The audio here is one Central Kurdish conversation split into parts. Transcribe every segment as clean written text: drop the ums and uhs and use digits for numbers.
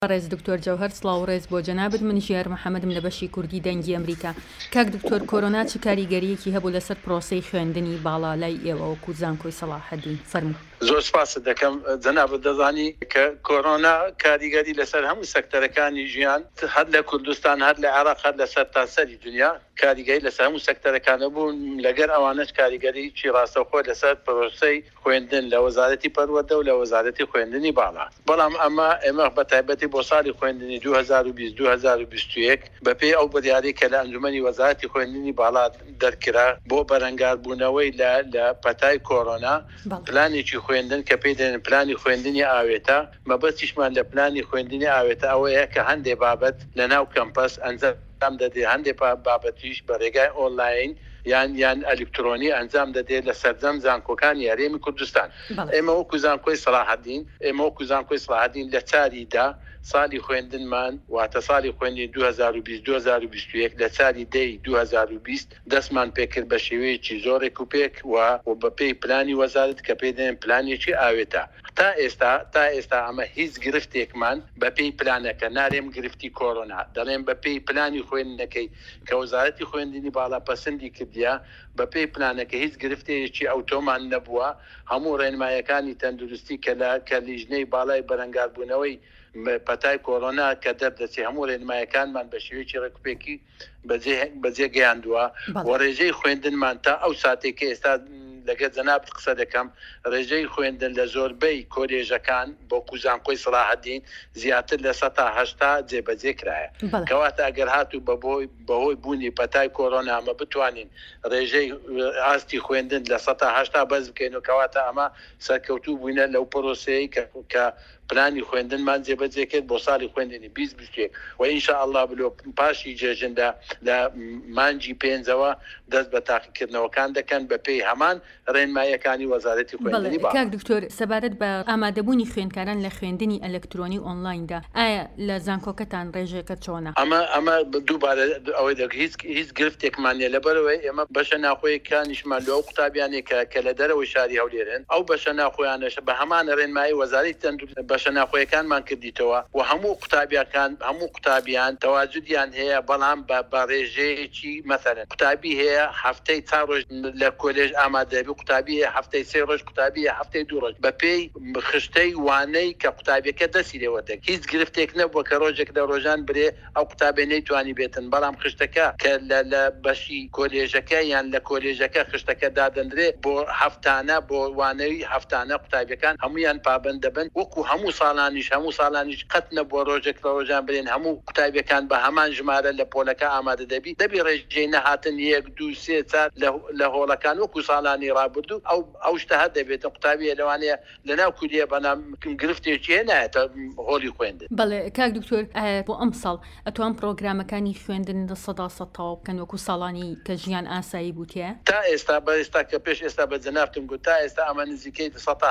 ڕێز دکتۆر جەوهەر سڵاو ڕێز بۆ جەنابەت من ژیار محەممەدم لە بەشی کوردی دەنگی ئەمریکا. کاک دکتۆر کۆرۆنا چ کاریگەریەکی هەبوو لەسەر پرۆسەی خوێندنی باڵا لای ئێوە وەکو زانکۆی سەلاحەدین فەرموو. زۆر سپاس دەکەم جەنابەت دەزانی کە کۆرۆنا کاریگەری لەسەر هەموو سەکتەرەکانی ژیان هەر لە کوردستان هەر لە عێراق هەر لەسەر تاسەری دنیا کاریگەری لەسەر هەموو سەکتەرەکانە بوون لەگەر ئەوانش کاریگەری چی ڕاستەوخۆ لەسەر پرۆسەی خوێندن لە وەزارەتی پەروەردە و لە وەزارەتی خوێندنی باڵا. بەڵام ئێمە بە تایبەتی بۆ ساڵی خوێندنی 2020-2021 بەپێی ئەو بڕیاری کە لە ئەنجومەنی وەزارەتی خوێندنی باڵا دەرکرا بۆ بەرەنگاربوونەوەی لە پەتای کۆرۆنا پلانێکی خوێندن کە پێی دێن پلانی خوێندنی ئاوێتە مەبەستیشمان لە پلانی خوێندنی ئاوێتە ئەوەیە کە هەندێک بابەت لە ناو کەمپەس ئەنجام دەدێ هەندێک بابەتیش بە ڕێگای ئۆنلاین یان ئەلکترۆنی ئەنجام دەدێت لە سەردەم زانکۆکانی هەرێمی کوردستان. ئێمە وەکو زانکۆی سەلاحەدین لە چاریدا ساڵی خوێندنمان واتە ساڵی خوێندنی 2020-2021 لە چاری دەی 2020 دەستمان پێکرد بە شێوەیەکی زۆرێک و پێک و بەپێی پلانی وەزارەت کە پێی دێن پلانێکی ئاوێتە. تا ئێستا ئەمە هیچ گرفتێکمان بەپێی پلانەکە نارێم گرفتی کۆرۆنا دەڵێن بەپێی پلانی خوێندنەکەی کە وەزارەتی خوێندنی باڵا پەسەندی کردیا بەپێی پلانەکە هیچ گرفتەیەکی ئەوتۆمان نەبووە. هەموو ڕێنمایەکانی تەندروستی کە لیژنەی باڵای بەرەنگاربوونەوەی پەتای کۆرۆنا کە دەردەچێ هەموو ڕێنمایەکانمان بە شێوەیەکی ڕێکوپێکی بەجێ گەیاندووە و ڕێژەی خوێندنمان تا ئەو ساتێک ئێستا لەگەڵ جەناب قسە دەکەم ڕێژەی خوێندن لە زۆربەی کۆلێژەکان بۆ زانکۆی سەلاحەدین زیاتر لە 180 جێبەجێ کرایە. کەواتە ئەگەر هاتوو بەهۆی بوونی پەتای کۆرۆنا ئەمە بتوانین ڕێژەی ئاستی خوێندن لە 180 بەس بکەین و کەواتە ئەمە سەرکەوتوو بووینە لەو پرۆسەیە کە پلانی خوێندنمان جێبەجێ کرد بۆ ساڵی خوێندنی 2021 و ئینشاءالله بلۆ پاشی جێژندا لە مانجی پێنجەوە دەست بە تاقیکردنەوەکان دەکەن بەپێی هەمان ڕێنمایەکانی وەزارەتی خوێندنی باڵا. کاک دکتۆر سەبارەت بە ئامادەبوونی خوێندکاران لە خوێندنی ئەلکترۆنی ئۆنلایندا ئایا لە زانکۆکەتان ڕێژەکە چۆنە؟ ئەمە دووبارە ئەوەی هیچ گرفتێکمانە لەبەرەوەی ئێمە بەشە ناخۆیەکانیشمان لە ئەو قوتابیانێک کە لە دەرەوەی شاری هەولێرن ئەو بەشە ناخۆیانەش بە هەمان ڕێنمایی وەزارەتی تەندروستی بەشە ناخۆیەکانمان کردیتەوە و هەموو قوتابیان تەواجودیان هەیە بەڵام بە ڕێژەیەکی مەسەلەن قوتابی هەیە هەفتەی 4 ڕۆژ لە کۆلێژ ئامادەبی قوتابی هەیە هەفتەی 3 ڕۆژ قوتابی هەیە هەفتەی 2 ڕۆژ بەپێی خشتەی وانەی کە قوتابیەکە دەستی لێوەدەک هیچ گرفتێک نەبووە کە ڕۆژێک لە ڕۆژان برێ ئەو قوتابێ نەیتوانی بێتن بەڵام خشتەکە کە لە بەشی کۆلێژەکە یان لە کۆلێژەکە خشتەکە دادەندرێ بۆ هەفتانە بۆ وانەوی هەفتانە قوتابیەکان هەمویان پابەند دەبن وەکو هەموو ساڵانیش قەت نەبووە ڕۆژێک لە ڕۆژان برێن هەموو قوتابیەکان بە هەمان ژمارە لە پۆلەکە ئامادە دەبی ڕێژەی نەهاتن 1 2 3 4 لە هۆڵەکان وەکو ساڵانی ڕابردوو ئەو شتە هەر دەبێتە قوتابیە لەوانەیە لەناو کوردیە بەنام گرفتێکی هێنایەتە هۆڵی خوێندن. بەڵێ کاک دکتۆر بۆ ئەم ساڵ ئەتوان پرۆگرامەکانی خوێندن لە 100% تەواو بکەن وەکو ساڵانی کە ژیان ئاسایی بووتیە؟ تا ئێستا کە پێش ئێستا بە جەنابتم گوت تا ئێستا ئەمە نزیکەی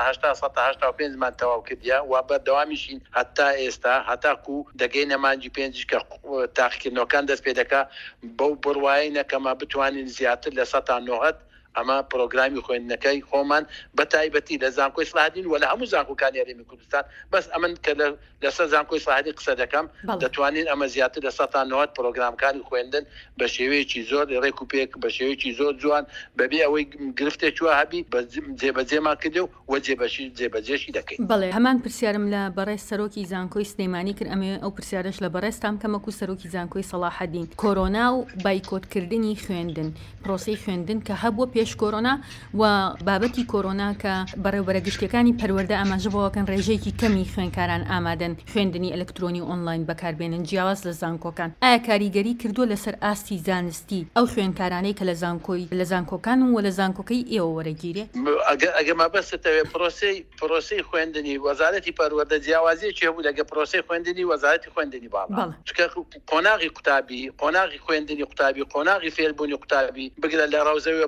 185 تەواو کردیا و بەردەوامیشین هەتا ئێستا هەتاکو دەگەینە مانجی 5 کە تاقیکردنەوەکان دەست پێ دەکا بەو بڕواینە کەما بتوانین زیاتر لە 190 ئەمە پرۆگرامی خوێندنەکەی خۆمان بە تایبەتی لە زانکۆی سەلاحەدین و لە هەموو زانکۆکانی هەرێمی کوردستان بەس ئەمن کە لەسەر زانکۆی سەلاحەدین قسە دەکەم دەتوانین ئەمە زیاتر لە 190 پرۆگرامکانی خوێندن بە شێوەیەکی زۆر ڕێک و پێک بە شێوەیەکی زۆر جوان بەبێ ئەوەی گرفتێکی وە هەبی جێبەجێمان کردێ و جێبەجێشی دەکەین. بەڵێ هەمان پرسیارم لە بەڕێز سەرۆکی زانکۆی سلەیمانی کرد ئەمێ ئەو پرسیارش لە بەڕێزتان کەمەکو سەرۆکی زانکۆی سەلاحەدین کۆرۆنا و بایکۆتکردنی خوێندن پرۆسەی خوێندن کە هەبووە پێش کۆرۆنا و بابەتی کۆرۆنا کە بەڕێوەبەرە گشتەکانی پەروەردە ئاماژەبەوەکەن ڕێژەیەکی کەمی خوێندکاران ئامادەن خوێندنی ئەلکترۆنی ئۆنلاین بەکاربێنن جیاواز لە زانکۆکان ئایا کاریگەری کردووە لەسەر ئاستی زانستی ئەو خوێندکارانەی کە لە زانکۆکان و لە زانکۆکەی ئێوە وەرەگیرێ؟ ئەگەما بەستەوێ پرۆسەی خوێندنی وەزارەتی پەروەردە جیاوازیەکی هەبوو لەگە پرۆسەی خوێندنی وەزارەتی خوێندنی باڵا قۆناغی قوتابی قۆناغی خوێندنی قوتابی قۆناغی فێربوونی قوتابی بگرە لە ڕەوزەوە بگرە تا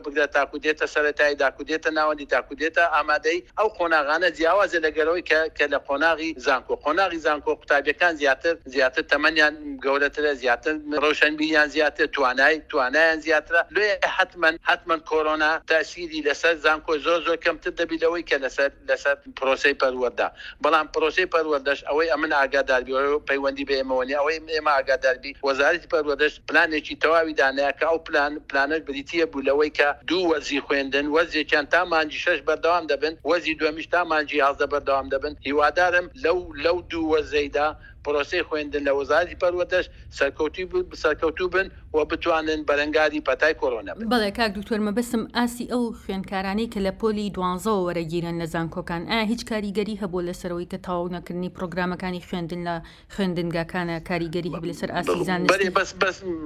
تاکو دێتە سەرەتایی داکو دێتە ناوەندی تاکو دێتە ئامادەی ئەو قۆناغانە جیاوازە لەگەرەوەی کە لە قۆناغی زانکۆ قوتابیەکان زیاتر تەمەنیان گەورەترە زیاتر ڕۆشنبیریان زیاتر توانایان زیاترە لێ حتمەن کۆرۆنا تاسیری لەسەر زانکۆ زۆر کەمتر دەبی لەوەی کە لەسەر پرۆسەی پەروەردە بەڵام پرۆسەی پەروەردەش ئەوەی ئەمن ئاگاداربی پەیوەندی بە ئێمەوەنی ئەوەی ئێمە ئاگاداربی وەزارەتی پەروەردەش پلانێکی تەواوی دانەیە کە ئەو پلانەش بریتیە بوو لەوەی کە دوو وەرزی خوێندن وەرزێکیان تا مانجی 6 بەردەوام دەبن وەرزی دووەمیش تا مانجی 11 بەردەوام دەبن هیوادارم لەو دوو وەرزەیدا پرۆسەی خوێندن لە وەزارەتی پەروەردەش سەرکەوتوو بن و بتوانن بەرەنگاری پەتای کۆرۆنا بن. بەڵێ کاک دکتۆر مەبەستم ئاسی ئەو خوێندکارانەی کە لە پۆلی 12 وەرەگیرن لە زانکۆکان ئایا هیچ کاریگەری هەبوو لەسەرەوەی کە تەواو نەکردنی پرۆگرامەکانی خوێندن لە خوێندنگاکانە کاریگەری هەبوو لەسەر ئاسی زانستی بەس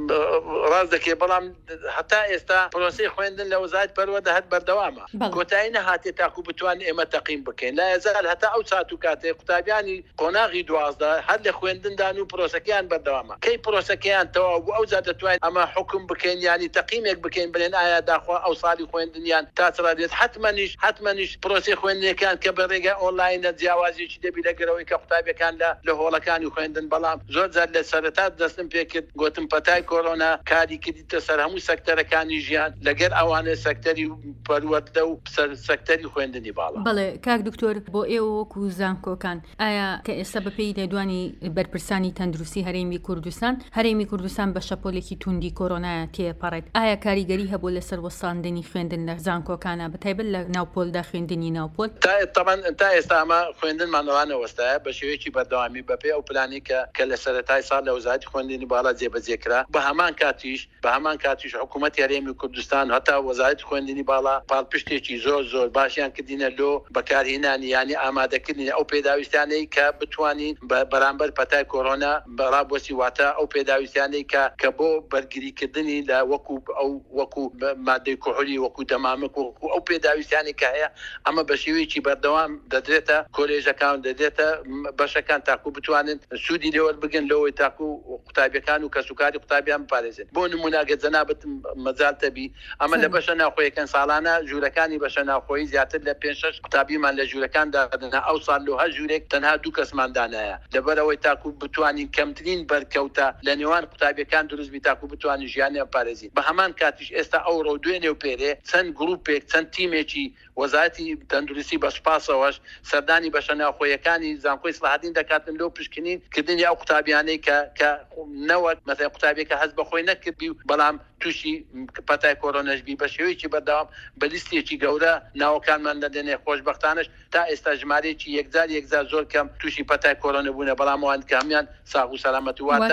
ڕاست دەکێ بەڵام هەتا ئێستا پرۆسەی خوێندن لە وەزارەتی پەروەردە هەر بەردەوامە کۆتایی نەهاتێ تاکو بتوان ئێمە تەقیم بکەین لا یەزال هەتا ئەو سات و کاتێ قوتابیانی قۆناغی 12 هەر لە خوێندندان و پرۆسەکەیان بەردەوامە کەی پرۆسەکەیان تەواو بوو ئەو زاد دەتوانین ئەمە حکم بکەین ینی تەقیمێک بکەین بڵێن ئایا داخوا ئەو ساڵی خوێندنیان تا چڕادێت حتمەنیش پرۆسی خوێندنەکان کە بە ڕێگە ئۆنلاینە جیاوازیی دەبی لەگەرەوەی کە قوتابیەکان لە هۆڵەکانی خوێندن بەڵام زۆر جار لە سەرەتا دەستم پێکرد گوتم پەتای کۆرۆنا کاری کردیتە سەر هەموو سەکتەرەکانی ژیان لەگەر ئەوانە سەکتەری پەروەردە و سەکتەری خوێندنی باڵا. بەڵێ کاک دکتۆر بۆ ئێوە وەکو زانکۆکان ئایا کە ئێستا بەپێی لێدوانی بەرپرسانی تەندروستی هەرێمی کوردستان بە شەپۆلێکی توندی کۆرۆنایە تێپەڕێت ئایا کاریگەری هەبوو لەسەر وەستاندنی خوێندن لە زانکۆکانە بەتایبەت لە ناوپۆلدا خوێندنی ناوپۆل تا ئێستا ئەمە خوێندنمانەوانە وەستایە بە شێوەیەکی بەردەوامی بەپێ ئەو پلانی کە لە سەرەتای ساڵ لە وەزارەتی خوێندنی باڵا جێبەجێکرا بە هەمان کاتیش حکوومەتی هەرێمی کوردستان هەتا وەزارەتی خوێندنی باڵا پاڵپشتێکی زۆر باشیان کردینە لۆ بەکارهێنانی ینی ئامادەکردنی ئەو پێداویستانەی کە بتوانین بەرامبەر پەتای کۆرۆنا بەڕابوەسی واتە ئەو پێداویستانەی کە بۆ بەرگریکردنی لە وەکو مادەی کوحولی وەکو دەمامک وەکو ئەو پێداویستانی کە هەیە ئەمە بە شێوەیەکی بەردەوام دەدرێتە کۆلێژەکان دەدرێتە بەشەکان تاکو بتوانن سوودی لێوەربگن لەوەی تاکو قوتابیەکان و کەسوکاری قوتابیان بپارێزن بۆ نموناگە جەنابەت مەجال تەبی ئەمە لە بەشە ناوخۆیەکەن ساڵانە ژوورەکانی بەشە ناوخۆیی زیاتر لە 5-6 قوتابیمان لە ژوورەکاندا دەنا ئەو ساڵ لە هەر ژوورێک تەنها 2 کەسمان دانایە لەبەرەوەی تاکو بتوانین کەمترین بەرکەوتە لە نێوان قوتابیەکان دروست بی تاکو بتوانین ژیانیان پارێزین بە هەمان کاتیش ئێستا ئەو ڕۆ دوێنێ و پێرێ چەند گروپێک چەند تیمێکی وەزارەتی تەندروستی بە سوپاسەوەش سەردانی بەشە ناوخۆیەکانی زانکۆی سڵاحەدین دەکاتن لەو پشکنین کردنی ئەو قوتابیانەی کە نەوەک مەسەڵەن قوتابێکە هەست بەخۆی نەکردبی بەڵام تووشی پەتای کۆرۆنەشبی بە شێوەیەکی بەردەوام بە لیستێکی گەورە ناوەکانمان دەدێنێ خۆشبەختانش تا ئێستا ژمارەیەکی یەکزار زۆر کەم تووشی پەتای کۆرۆنە بوونە بەڵام ئەوان کە هەمیان ساغ و سەلامەت واتە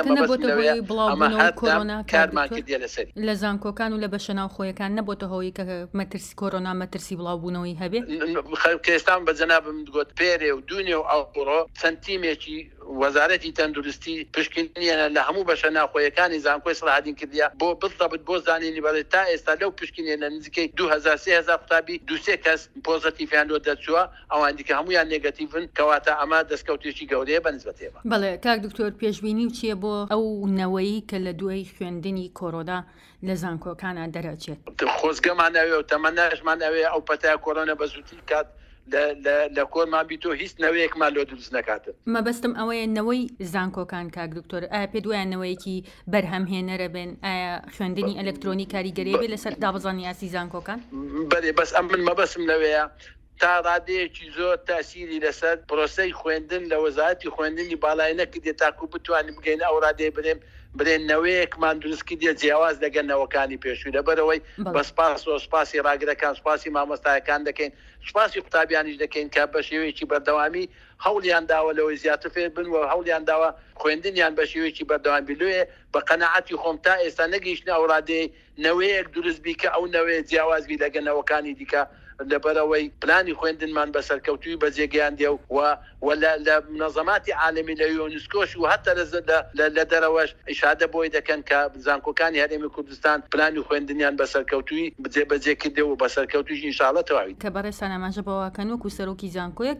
کارمان کردیە لەسەری لە زانکۆکان و لە بەشە ناوخۆیەکان نەبووتە هۆی کە مەترسی کۆرۆنا مەترسی بڵاوبوونەوەی هەبێ کێستان بە جەنابم گوت پێرێ و دوونێ و ئەوڕۆ چەند تیمێکی وەزارەتی تەندروستی پشکنیانە لە هەموو بەشە ناوخۆیەکانی زانکۆی سڵاحەدین کردیا بۆ بڵتەبت بۆ زانینی بەڵێ تا ئێستا لەو پشکنێنە نزیکەی 2000 قوتابی 2 کەس پۆزتیڤیان لۆ دەرچووە ئەوان دیکە هەمویان نێگەتیڤن کەواتە ئەمە دەستکەوتێکی گەورەیە بەنسبەت ئێمە. بەڵێ کاک دکتۆر پێشبینی و چییە بۆ ئەو نەوەی کە لە دوای خوێندنی کۆرۆنا لە زانکۆکانە دەرەچێت خۆزگەمان ئەوێ و تەمەناشمان ئەوێ ئەو پەتای کۆرۆنا بە زووتی کات لە کۆرمان بیتۆ هیچ نەوەیەکمان لۆ دروست نەکاتن. مەبەستم ئەوەیە نەوەی زانکۆکان کاک دکتۆر ئایا پێ دوایە نەوەیەکی بەرهەمهێنەرە بێن ئایا خوێندنی ئەلکترۆنی کاریگەری بێت لەسەر دابەزانی یاسی زانکۆکان؟ بەێ بەس ئەم من مەبەسم لەوەیە تا ڕادەیەکی زۆر تاسیری لەسەر پرۆسەی خوێندن لە وەزارەتی خوێندنی باڵای نەکردێ تاکو بتوانین بگەین ئەو ڕادەیە برێنەوەیەکمان دروستکی دێ جیاواز لەگەنەوەکانی پێشووی لەبەرەوەی بە سپاس و سپاسی ڕاگرەکان سپاسی مامۆستایەکان دەکەین سپاسی قوتابیانیش دەکەین کە بە شێوەیەکی بەردەوامی هەوڵیان داوە لەوەی زیاتر فێر بن و هەوڵیان داوە خوێندنیان بە شێوەیەکی بەردەوام بلوێ بە قەنەعەتی خۆم تا ئێستا نەگەیشتنە ئەو ڕادەیە نەوەیەک دروست بی کە ئەو نەوەیە جیاوازبی لەگەنەوەکانی دیکە لەبەرەوەی پلانی خوێندنمان بە سەرکەوتوی بەجێگەیان دێ و لە منەظەماتی عالەمی لە یۆنسکۆش و هەتا لە دەرەوەش ئیشادە بۆی دەکەن کە زانکۆکانی هەرێمی کوردستان پلانی خوێندنیان بە سەرکەوتوی بەجێکردێ و بە سەرکەوتویش ئینشاڵڵا تەواوی کە بەڕێستان ئاماژە بەواکەن وەکو سەرۆکی زانکۆیەک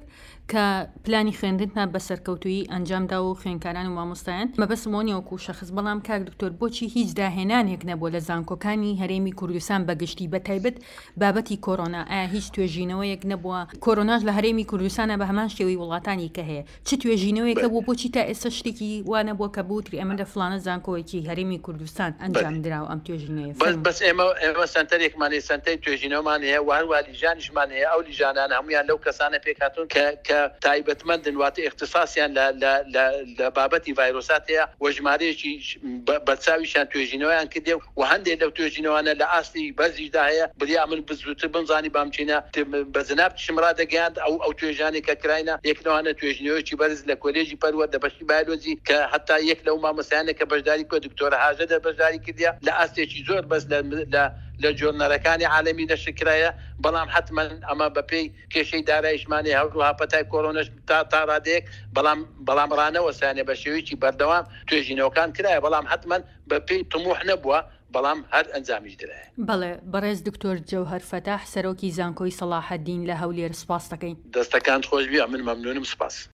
کە پلانی خوێندنتان بەسەرکەوتویی ئەنجامدا و خوێنکاران و مامۆستایان مەبەسمۆنیەوەکو شەخص بەڵام کاک دکتۆر بۆچی هیچ داهێنانێک نەبووە لە زانکۆکانی هەرێمی کوردستان بەگشتی بەتایبەت بابەتی کۆرۆنا ئایا هیچ توێژینەوەیەک نەبووە کۆرۆناژ لە هەرێمی کوردستانە بە هەمان شێوەی وڵاتانی کە هەیە چ توێژینەوەیەکە بۆ بۆچی تا ئێستا شتێکی وانە بووە کە بوتری ئەمە لە فلانە زانکۆیەکی هەرێمی کوردستان ئەنجام درراوە ئەم توێژینەیە بەس ئێمە سنتەرێکمانێ سنتەی توێژینەوەمان هەیە وهروە لیژانیشمان هەیە ئەو لیژانان هەمویان لەو کەسانە پێکهاتوون کە تایبەتمەندن واتە اختصاسیان لە بابەتی ڤایرۆسات هەیە و ژمارەیەکی بەرچاویشان توێژینەوەیان کردێ و هەندێک لەو توێژینەوەانە لە ئاستی بەرزیشدا هەیە بریا من بزووتر بمزانی بامچینە بە جناب شمرا دەگەیاند ئەو توێژانی کە کراینە یەکەوانە توێژینەوەیکی بەرز لە کۆلێژی پەروە دەبەشی بایۆلۆجی کە هەتا یەک لەو مامۆستایانە کە بەشداری کۆ دکتۆرە هاژە دەبەشداری کردیا لە ئاستێکی زۆر بەس لە جۆرنەرەکانی عالەمی نەشکرایە بەڵام حتمما ئەمە بەپێی کێشەی دارایشمانی هەوروها پەتای کۆرۆنەش تا ڕادەیەک بەڵام ڕانەوە سانێ بە شێوەیەکی بەردەوام توێژینەوەکان کرایە بەڵام حتمما بەپێی طموح نەبووە بەڵام هەر ئەنجامیش درایە. بەڵێ بەڕێز دکتۆر جەوهەر فەتاح سەرۆکی زانکۆی سەلاحەدین لە هەولێر سپاس دەکەین. دەستەکان خۆش بیا من مەمنونم سپاس.